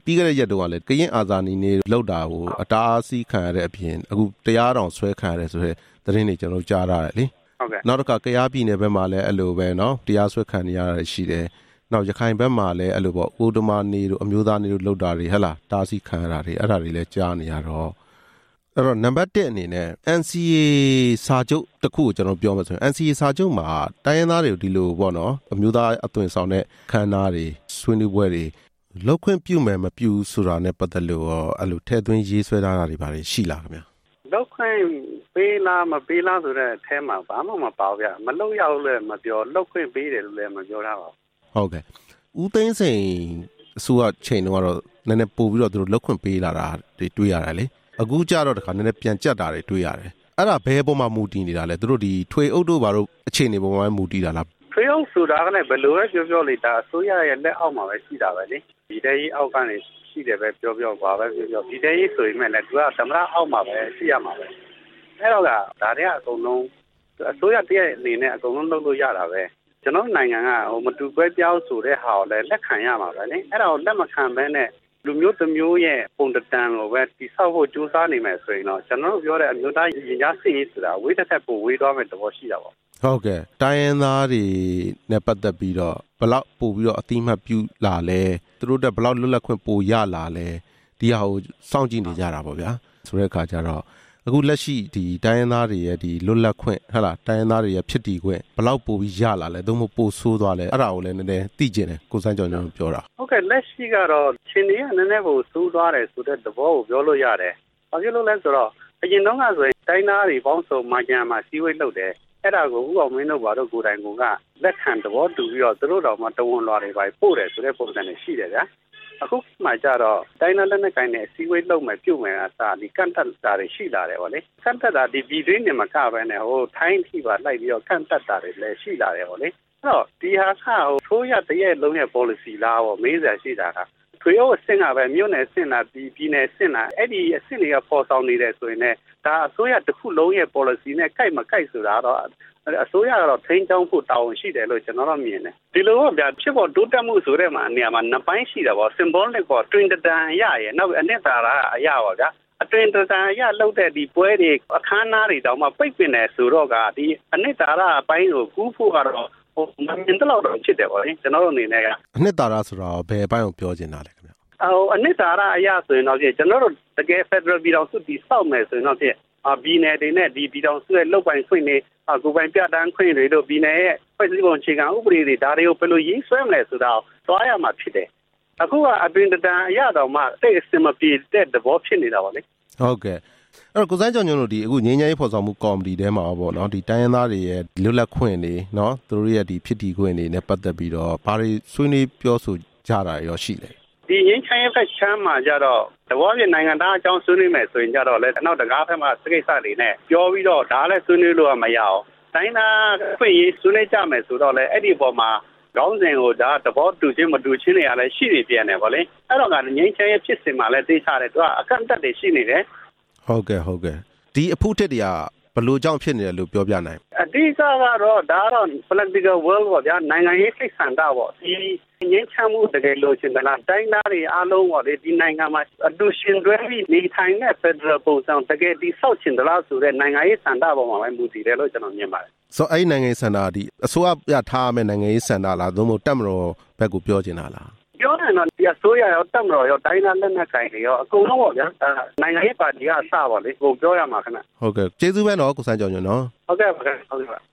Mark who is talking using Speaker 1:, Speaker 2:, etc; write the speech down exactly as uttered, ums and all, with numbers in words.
Speaker 1: ပြီးခဲ့တဲ့ရက်တုန်းကလည်းကရင်အာဇာနည်နေ့လောက်တာကိုအတားအဆီးခံရတဲ့အပြင်အခုတရားတော်ဆွဲခံရတယ်ဆိုတဲ့သတင်းတွေကျွန်တော်ကြားရတယ်လေနောက်တစ်ခါကရားပြည်နယ်ဘက်မှာလည်းအဲ့လိုပဲเนาะတရားစွဲခံရတာရှိတယ်နောက်ရခိုင်ဘက်မှာလည်းအဲ့လိုပေါ့ကိုဒမာနေတို့အမျိုးသားနေတို့လောက်တာတွေဟဲ့လားတားဆီးခံရတာတွေအဲ့ဒါတွေလည်းကြားနေရတော့အဲ့တော့နံပါတ်oneအနေနဲ့ N C A စာချုပ်တစ်ခုကိုကျွန်တော်ပြောမှာဆိုရင် N C A စာချုပ်မှာတိုင်းရင်းသားတွေဒီလိုပေါ့နော်အမျိုးသားအသွင်ဆောင်တဲ့ခန်းသားတွေဆွေးနွေးပွဲတွေလောက်ခွင့်ပြုမယ်မပြုဆိုတာနဲ့ပတ်သက်လို့ရောအဲ့လိုထဲသွင်းရေးဆွဲထားတာတွေပါရှိလားခင်ဗျာ
Speaker 2: လောက်ခွင့်ပေးလားမပေးလားဆိုတဲ့အထဲမှာဘာမှမပါဘူးဗျမလောက်ရဘူးလည်းမပြောလောက်ခွင့်ပေးတယ်လို့လည်းမပြောထားပါဘူး
Speaker 1: ဟုတ်ကဲ့ဦးသိန်းစိန်အစိုးရချိန်တုန်းကတော့နည်းနည်းပို့ပြီးတော့သူတို့လောက်ခွင့်ပေးလာတာတွေတွေ့ရတယ်လေအခုကြတော့တခါနည်းနည်းပြန်ကြက်တာတွေတွေ့ရတယ်အဲ့ဒါဘယ်ပေါ်မှာမူတည်နေတာလဲသူတို့ဒီထွေအုပ်တို့ဘာလို့အခြေအနေပေါ်မှာမူတည်တာလား
Speaker 2: ထွေအုပ်ဆိုတာကလည်းဘယ်လိုပဲပြောပြောလေဒါအစိုးရရဲ့လက်အောက်မှာပဲရှိတာပဲလေဒီတည်းကြီးအောက်ကနေရှိတယ်ပဲပြောပြောပါပဲပြောပြောဒီတည်းကြီးဆိုရင်လည်းသူကသမရအောက်မှာပဲရှိရမှာပဲအဲ့တော့ကဒါတွေကအကုန်လုံးအစိုးရတည်းရဲ့အနေနဲ့အကုန်လုံးလုပ်လို့ရတာပဲကျွန်တော်နိုင်ငံကဟိုမတူကွဲပြောင်းဆိုတဲ့ဟာကိုလည်းလက်ခံရမှာပဲလေအဲ့ဒါကိုလက်မခံဘဲနဲ့လူမျိုးတစ်မျိုးရဲ့ပုံတံကိုပဲတိဆောက်ဖို့ကြိုးစားနေမယ်ဆိုရင်တော့ကျွန်တော်တို့ပြောတဲ့အမျိုးသားရင်ကြားစစ်ရေးဆိုတာဝေးတစ်ထက်ပိုဝေးသွားမယ်သဘောရှိတာပေါ့
Speaker 1: ဟုတ်ကဲ့တိုင်းရင်းသားတွေနဲ့ပတ်သက်ပြီးတော့ဘလောက်ပို့ပြီးတော့အတိမတ်ပြုလာလဲသူတို့တက်ဘလောက်လွတ်လပ်ခွင့်ပိုရလာလဲဒီဟာကိုစောင့်ကြည့်နေကြတာပေါ့ဗျာဆိုတဲ့အခါကျတော့အခုလက်ရှိဒီတိုင်းရင်းသားတွေရဲ့ဒီလွတ်လပ်ခွင့်ဟဲ့လားတိုင်းရင်းသားတွေရဲ့ဖြစ်တည်ခွင့်ဘလောက်ပိုပြီးရလာလဲသို့မဟုတ်ပိုဆိုးသွားလဲအဲ့ဒါကိုလည်းနည်းနည်းသိကျင်တယ်ကိုစန်းကျော်ကျွန်တော်ပြောတာ
Speaker 2: ဟုတ်ကဲ့လက်ရှိကတော့ရှင်တွေကနည်းနည်းပိုဆိုးသွားတယ်ဆိုတဲ့သဘောကိုပြောလို့ရတယ်ဘာဖြစ်လို့လဲဆိုတော့အရင်တုန်းကဆိုရင်တိုင်းသားတွေပေါင်းစုံမာကြံမှာစီးဝေးလုပ်တယ်အဲ့ဒါကိုဥအောင်မင်းတို့ဘာလို့ကိုယ်တိုင်ကလက်ခံသဘောတူပြီးတော့သူတို့တော်မှတဝန်လွာတွေပါပို့တယ်ဆိုတဲ့ပုံစံနဲ့ရှိတယ်ဗျာအခုမှကြတော့တိုင်းသားလက်နက်ကိုင်နဲ့စီးဝေးလုပ်မယ်ပြုတ်မယ်အစားဒီကန့်တက်တာတွေရှိလာတယ်ဗောလေကန့်တက်တာဒီပြည်တွင်းနေမှာကပဲနဲ့ဟိုထိုင်းထိပါလိုက်ပြီးတော့ကန့်တက်တာတွေလည်းရှိလာတယ်ဗောလေအဲ့တော့ဒီဟာကဟိုထိုးရတရဲ့လုံးရဲ့ policy လားဗောမေးစရာရှိတာကထွေအုပ်အဆင့်ကပဲမြို့နယ်အဆင့်လားပြည်ပြည်နယ်အဆင့်လားအဲ့ဒီအဆင့်တွေကပေါ်ဆောင်နေတယ်ဆိုရင်လည်းဒါအစိုးရတစ်ခုလုံးရဲ့ policy နဲ့ကိုက်မကိုက်ဆိုတာတော့အစိုးရကတော့ထိန်းချောင်းဖို့တာဝန်ရှိတယ်လို့ကျွန်တော်တို့မြင်တယ်ဒီလိုဗျာဖြစ်ပေါ်တိုးတက်မှုဆိုတဲ့မှာနေရာမှာနှစ်ပိုင်းရှိတာပေါ့ symbolic ပေါ့ twin တန်ရရဲ့နောက်အနှစ်သာရအရာပါဗျာအတွင်တန်ရလောက်တဲ့ဒီပွဲတွေအခမ်းအနားတွေတောင်မှပိတ်ပင်တယ်ဆိုတော့ကဒီအနှစ်သာရအပိုင်းကိုကူးဖို့ကတော့ဟိုမမြင်တော့တော့ဖြစ်တယ်ပေါ့လေကျွန်တော်တို့အနေနဲ့ကအ
Speaker 1: နှစ်သာရဆိုတော့ဘယ်အပိုင်းကိုပြောချင်တာလဲခင်ဗျ
Speaker 2: ဟိုအနှစ်သာရအရာဆိုရင်တော့ကျွန်တော်တို့တကယ် Federal ပြည်တော်စုတည်ဆောက်မယ်ဆိုရင်တော့ဖြစ်အပြည်နယ်တွေနဲ့ဒီပြည်တော်စုရဲ့လုပ်ပိုင်ခွင့်တွေအကူပိုင်ပြတန်းခွင့်တွေတို့ပြည်နယ်ရဲ့ဖွဲ့စည်းပုံအခြေခံဥပဒေတွေဒါတွေကိုဘယ်လိုရေးဆွဲမလဲဆိုတာသွားရမှာဖြစ်တယ်အခုကအတွင်တန်အရာတော်မှစိတ်အစင်မပြေတဲ့သဘောဖြစ်နေတာပါလေ
Speaker 1: ဟုတ်ကဲ့အဲ့တော့ကိုစန်းကျော်ညွန့်တို့ဒီအခုငြိမ်းချမ်းရေးဖော်ဆောင်မှုကော်မတီထဲမှာပေါ့နော်ဒီတိုင်းရင်းသားတွေရဲ့လွတ်လပ်ခွင့်တွေနော်သူတို့ရဲ့ဒီဖြစ်တည်ခွင့်တွေနဲ့ပတ်သက်ပြီးတော့ဘာတွေဆွေးနွေးပြောဆိုကြတာရောရှိလဲ
Speaker 2: ဒီငြိမ်းချမ်းရေးဖက်ချမ်းမှာကြတော့သဘောပြနိုင်ငံသားအကြောင်းဆွေးနွေးမယ်ဆိုရင်ကြတော့လေနောက်တကားဖက်မှာစကိစ္စတွေနဲ့ပြောပြီးတော့ဒါလည်းဆွေးနွေးလို့မရအောင်တိုင်းသားခွင့်ရေးဆွေးနွေးကြမယ်ဆိုတော့လေအဲ့ဒီပေါ်မှာခေါင်းစဉ်ကိုဒါသဘောတူချင်းမတူချင်းတွေအားလည်းရှိနေပြန်တယ်ဗောလေအဲ့တော့ကငြိမ်းချမ်းရေးဖြစ်စဉ်မှာလည်းသိချတယ်သူကအကန့်အသတ်တွေရှိနေတယ်
Speaker 1: ဟုတ်ကဲ့ဟုတ်ကဲ့ဒီအဖို့တက်တွေကဘလို့ကြောင့်ဖြစ်နေတယ်လို့ပြောပြနိုင်
Speaker 2: အဓိကကတော့ဒါတော့ political world ပေါ့ဗျာနိုင်ငံရေးစိတ်ဆန္ဒပေါ့ဒီငြိမ်းချမ်းမှုတကယ်လို့ရှင်တလားတိုင်းသားတွေအားလုံးပေါ့လေဒီနိုင်ငံမှာအတူရှင်တွဲပြီးနေထိုင်တဲ့ Federal ပုံစံတကယ်ဒီဆောက်ရှင်တလားဆိုတဲ့နိုင်ငံရေးဆန္ဒပေါ်မှာပဲမူတည်တယ်လို့ကျွန်တော်မြင်ပါတယ်
Speaker 1: ဆိုတော့အဲ့ဒီနိုင်ငံရေးဆန္ဒဒီအစိုးရပြထားမဲ့နိုင်ငံရေးဆန္ဒလားသို့မဟုတ်တပ်မတော်ဘက်ကိုပြောချင်တာလား
Speaker 2: ပြောတယ်နော်ဒီအစိုးရရောတပ်မတော်ရောတိုင်းသားလက်နက်ကိုင်တွေရောအကုန်လုံးပေါ့ဗျာနိုင်ငံရေးပါတီကအစပါလေကိုပြောရမှာခဏ
Speaker 1: ဟုတ်ကဲ့ကျေးဇူးပဲနော်ကိုစန်းကျော်ညွန့်နော်
Speaker 2: ဟုတ်ကဲ့ဟုတ်ကဲ့ဟုတ်ကဲ့